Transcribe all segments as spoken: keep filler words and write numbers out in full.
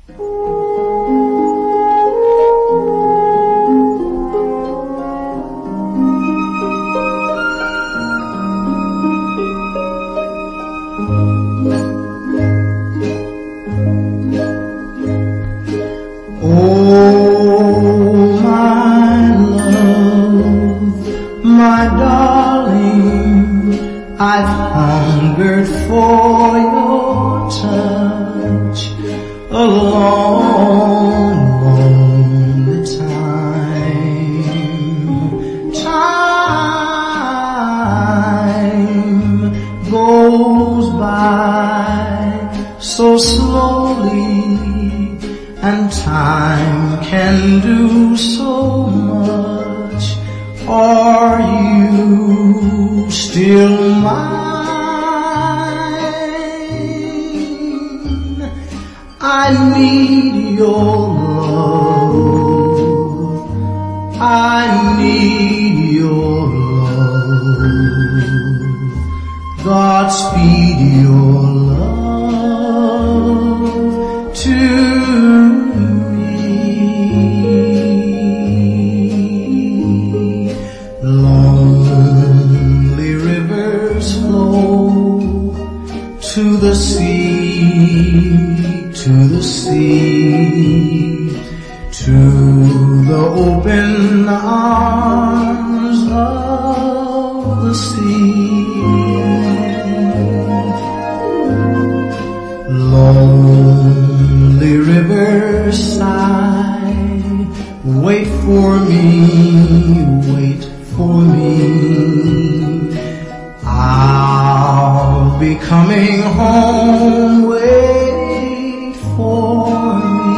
My darling, I've hungered for your touch a long, long time. Time goes by so slowly, and time can do so much. Are you still mine? I need your love. I need your love. Godspeed your love to lonely rivers flow to the sea, to the sea, to the open arms of the sea. Lonely rivers sigh, wait for me, wait for me. I'll be coming home, wait for me.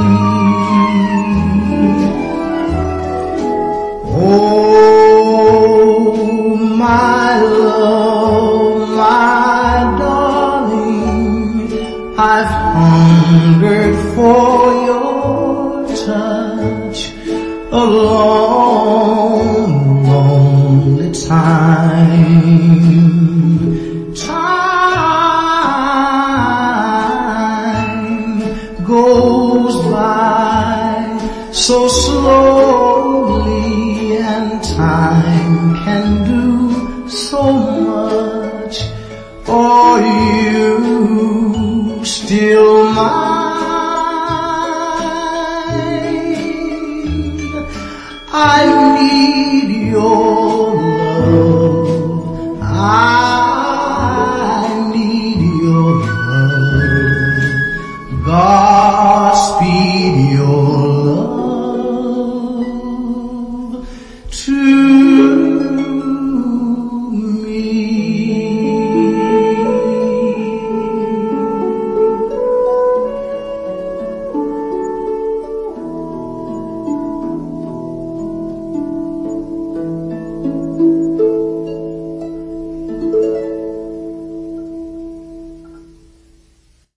Oh, my love, my darling, I've hungered for your touch a long, lonely time. Time goes by so slowly, and time can do so much. Are you still mine? I need your love. I need your love. Godspeed your